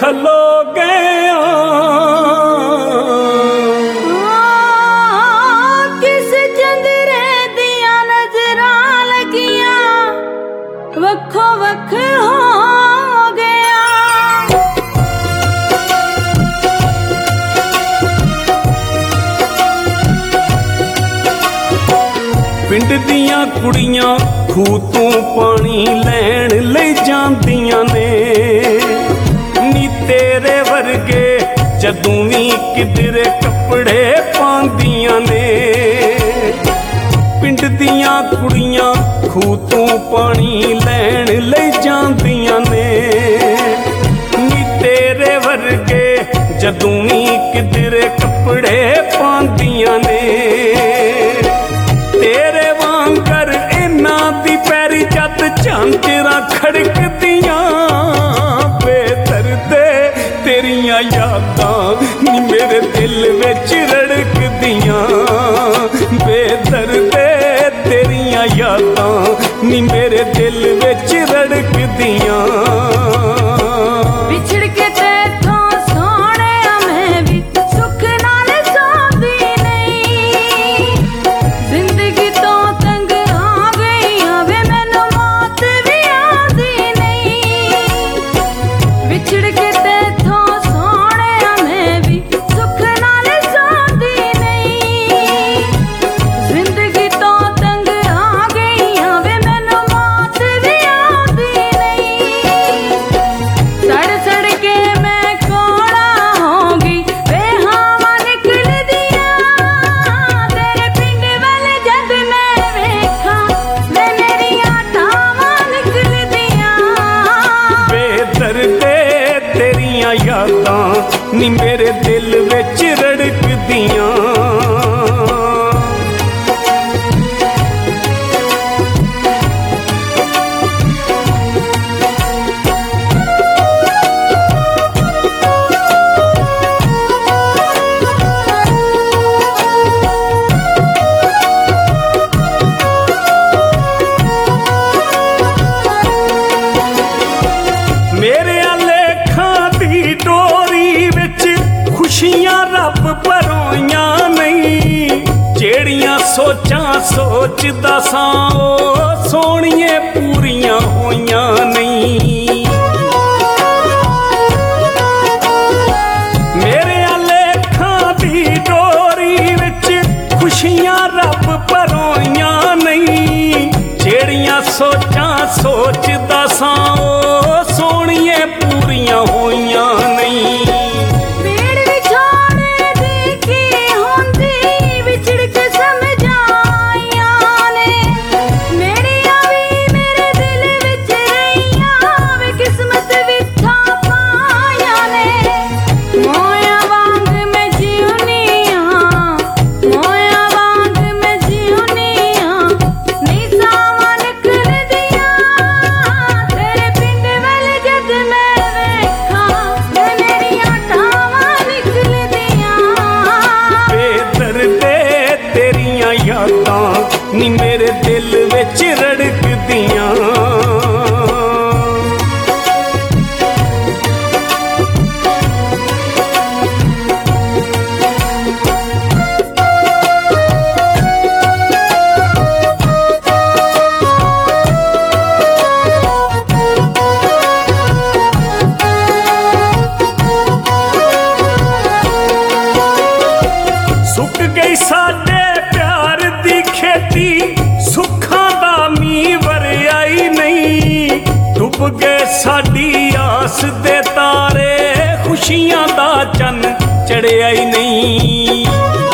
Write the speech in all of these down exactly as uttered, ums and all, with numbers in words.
खलो गया किस चंदरे दिया नजरां लगिया वखो वख हो गया। पिंड दियां कुड़ियां खूह तों पानी लैण लई जांदियां ने नी तेरे वर्गे जदों भी किधरे कपड़े पांदियां ने। पिंड दियां कुड़ियां खूह तों पानी लैण लई जांदियां ने नी तेरे वर्गे जदों भी किधरे कपड़े पांदियां ने। तेरे वांगर इन्हां दी पैरी जद झांजरां खड़कदियां बेदर्दे तेरियां यादां नी मेरे दिल विच रड़कदियां बेदर्दे तेरियां यादां नी मेरे दिल विच रड़कदियां। बिछड़ के तेथों सोने मैं भी सुख नाल सोंदी नहीं जिंदगी तो तंग आ गई वे मैनू मौत भी आंदी नहीं। बिछड़ के तेथों सोने मैं भी सुख नाल सोंदी नहीं जिंदगी तो तंग आ गई वे मैनू मौत भी आंदी नहीं। सड़ सड़ के मैं कोड़ा होगी वे हवा निकल दिया तेरे पिंड वाले जद मैं वेखा वे मेरिया ठावां निकल दिया। बेदर्दे तेरियां यादां नी मेरे दिल विच रड़कदियां। मेरे लेखां दी डोरी विच खुशियां रब भरोइयां नहीं जेड़ियां सोचां सोचदा सां ओ सोहणिए पूरियां होइयां नहीं। मेरे लेखां दी डोरी विच खुशियां रब भरोइयां नहीं जेड़ियां सोचां सोचदा सां ओ सोहणिए पूरियां होइयां नहीं। पेड़ विछोड़े देखी होंदी विछड़ के समझाइयां ने मेरियां भी मेरे दिल विच रहियां वे किस्मत विथा पाया ने। मोया वांग मैं जीउनियां मोया वांग मैं जीउनियां नहीं सावां निकल दिया तेरे पिंड वाले जद मैं वेखा वे मेरियां ठावां निकल दिया। बेदर्दे तेरियां यादां नी मेरे दिल विच रड़कदियां। सुक गई साडे प्यार दी खेती सुखां दा मींह वरयाई नहीं डुब गए साडी आस दे तारे खुशियां दा चन्न चढ़िया ही नहीं।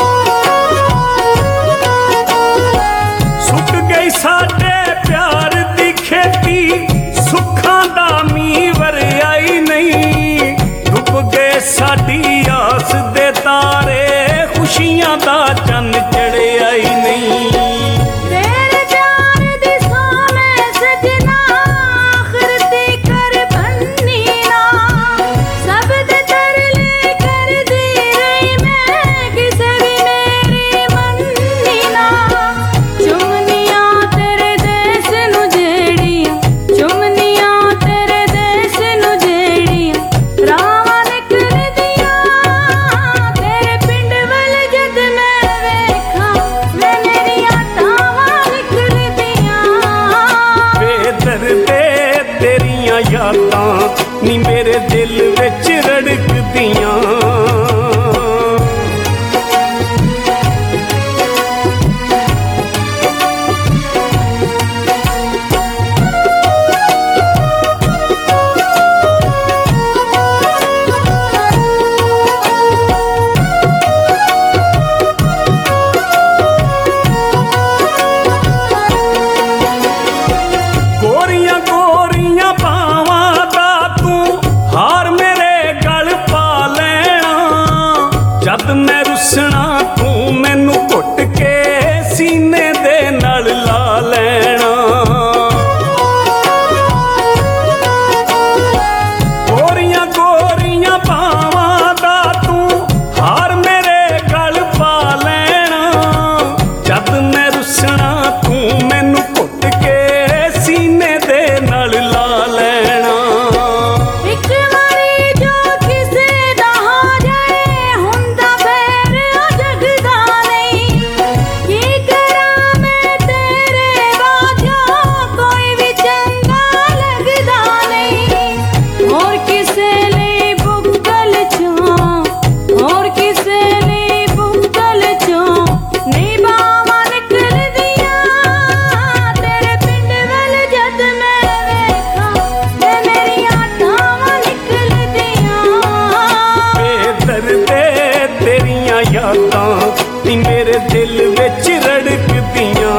सुक गई साडे प्यार दी खेती सुखां दा मींह वरयाई नहीं डुब गए साडी आस दे तारे खुशियां दा चन्न चढ़िया ही नहीं। तेरे प्यार दी सोने सजना आखिरती कर बन्नी ना सब दे तरले कर दी रही मैं किसे भी मेरी मन्नी ना। चुमनियां तेरे देश नू जेड़ियां चुमनियां तेरे देश नू जेड़ियां राह ਨੀ ਮੇਰੇ ਦਿਲ ਵਿੱਚ ਰੜਕਦੀਆਂ।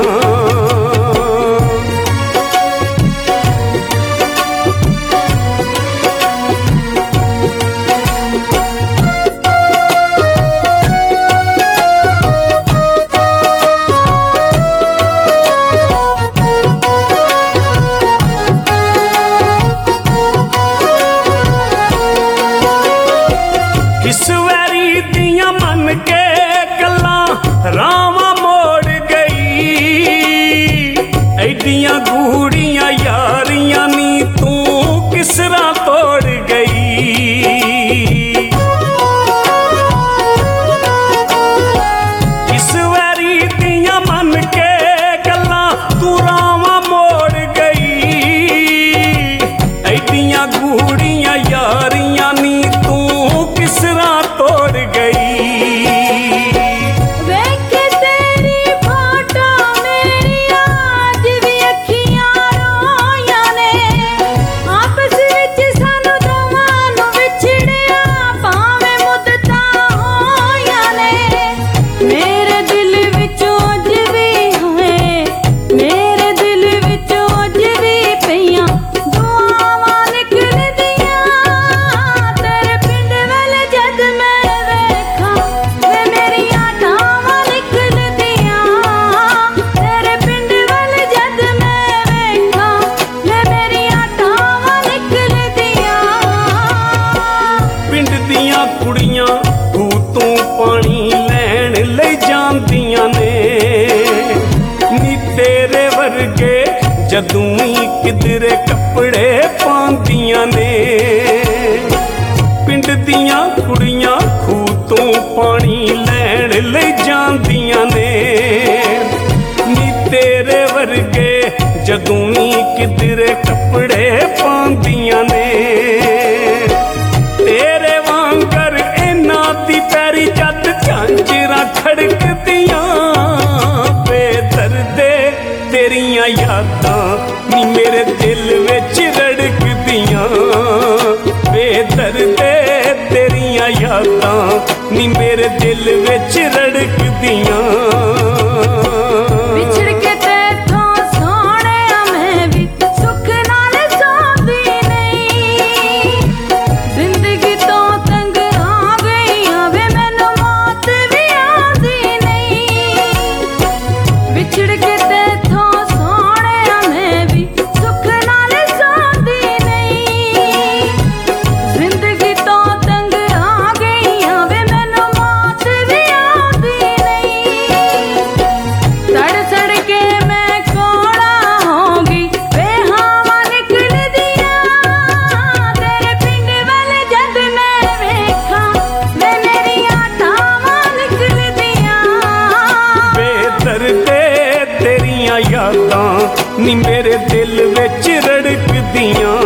ਕਿਸ ਵੈਰੀ ਦੀਆਂ ਮੰਨ ਕੇ ਗੱਲਾਂ ਰਾਵਾਂ ਮੋੜ ਗਈ, ਐਡੀਆਂ ਗੂੜੀਆਂ ਯਾਰੀਆਂ ਨੀ ਤੂੰ ਕਿਸਰਾਂ ਤੋੜ ਗਈ। ਕਿਸ ਵੈਰੀ ਦੀਆਂ ਮੰਨ ਕੇ ਗੱਲਾਂ ਤੂੰ ਰਾਵਾਂ ਮੋੜ ਗਈ, ਐਡੀਆਂ ਗੂੜੀਆਂ ਯਾਰੀਆਂ ਨੀ ਤੂੰ ਕਿਸਰਾਂ ਤੋੜ ਗਈ। ਵੇਖ ਤੇਰੀ ਫੋਟੋ ਮੇਰੀਆਂ ਅੱਜ ਵੀ ਅੱਖੀਆਂ ਰੋਈਆਂ ਨੇ, ਆਪਸ ਵਿੱਚ ਸਾਨੂੰ ਦੋਵਾਂ ਨੂੰ ਵਿਛੜਿਆ ਭਾਵੇਂ ਮੁੱਦਤਾਂ ਹੋਈਆਂ ਨੇ। ਮੇਰੇ ਦਿਲ ਵਿੱਚੋਂ ਅੱਜ ਵੀ ਹੋਏ, ਮੇਰੇ ਦਿਲ ਵਿੱਚੋਂ ਅੱਜ ਵੀ ਪਈਆਂ ਦੁਆਵਾਂ ਨਿਕਲਦੀਆਂ। ਤੇਰੇ ਪਿੰਡ ਵੱਲ ਜਦ ਮੈਂ ਵੇਖਾਂ ਵੇ ਮੇਰੀਆਂ ਟਾਵਾਂ ਨਿਕਲਦੀਆਂ। ਤੇਰੇ ਪਿੰਡ ਵੱਲ ਜਦ ਮੈਂ ਵੇਖਾਂ ਵੇ ਮੇਰੀਆਂ ਟਾਵਾਂ ਨਿਕਲਦੀਆਂ। ਪਿੰਡ ਦੀਆਂ ਕੁੜੀਆਂ ਤੂੰ ਤੂੰ ਪਾਣੀ ਲੈਣ ਲਈ ਜਾਂਦੀਆਂ ਨੇ, ਨੀ ਤੇਰੇ ਵਰਗੇ ਜਦੋਂ ਹੀ ਕਿਧਰੇ ਕੱਪੜੇ ਪਾਉਂਦੀਆਂ ਨੇ। ਪਿੰਡ ਦੀਆਂ ਕੁੜੀਆਂ ਖੂਹ ਤੋਂ ਪਾਣੀ ਲੈਣ ਲਈ ਜਾਂਦੀਆਂ ਨੇ, ਨੀ ਤੇਰੇ ਵਰਗੇ ਜਦੋਂ ਹੀ ਕਿਧਰੇ ਕੱਪੜੇ ਪਾਉਂਦੀਆਂ ਨੇ। ਤੇਰੇ ਵਾਂਗਰ ਇਹਨਾਂ ਦੀ ਪੈਰੀ ਜੱਟ ਝਾਂਜਰਾਂ ਖੜਕਦੀਆਂ। ਬੇਦਰਦੇ ਤੇਰੀਆਂ ਯਾਦਾਂ ਨੀ ਮੇਰੇ ਦਿਲ ਵਿੱਚ ਰੜਕਦੀਆਂ। ਬੇਦਰਦੇ ਤੇਰੀਆਂ ਯਾਦਾਂ ਨੀ ਮੇਰੇ ਦਿਲ ਵਿੱਚ ਰੜਕਦੀਆਂ। ਵਿਛੜ ਕੇ ਤੇਥੋਂ ਸੋਹਣਿਆ ਮੈਂ ਵੀ ਸੁੱਖ ਨਾਲ ਸੌਂਦੀ ਨਹੀਂ। ਜ਼ਿੰਦਗੀ ਤੋਂ ਤੰਗ ਆ ਗਈ ਆਂ ਵੇ ਮੈਨੂੰ ਮੌਤ ਵੀ ਆਉਂਦੀ ਨਹੀਂ। ਵਿਛੜ ਕੇ ਤੇਥੋਂ ਸੋਹਣਿਆ ਮੈਂ ਵੀ ਸੁੱਖ ਨਾਲ ਸੌਂਦੀ ਨਹੀਂ। ਜ਼ਿੰਦਗੀ ਤੋਂ ਤੰਗ ਆ ਗਈ ਆਂ ਵੇ ਮੈਨੂੰ ਮੌਤ ਵੀ ਆਉਂਦੀ ਨਹੀਂ। ਸੜ ਸੜ ਕੇ ਮੈਂ ਕੋਲਾ ਹੋਊਂਗੀ ਵੇ ਹਵਾ ਨਿਕਲਦੀਆਂ। ਤੇਰੇ ਪਿੰਡ ਵੱਲ ਜਦ ਮੈਂ ਵੇਖਾਂ ਵੇ ਮੇਰੀਆਂ ਟਾਵਾਂ ਨਿਕਲਦੀਆਂ। ਬੇਦਰਦੇ ਤੇਰੀਆਂ ਯਾਦਾਂ ਨੀ ਮੇਰੇ ਦਿਲ ਵਿੱਚ ਰੜਕਦੀਆਂ।